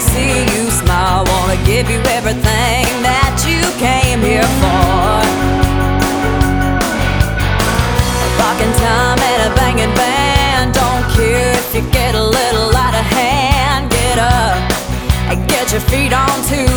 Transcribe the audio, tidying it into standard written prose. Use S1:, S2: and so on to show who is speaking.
S1: see you smile, wanna give you everything that you came here for. A rockin' time and a banging band, don't care if you get a little out of hand. Get up and get your feet on too.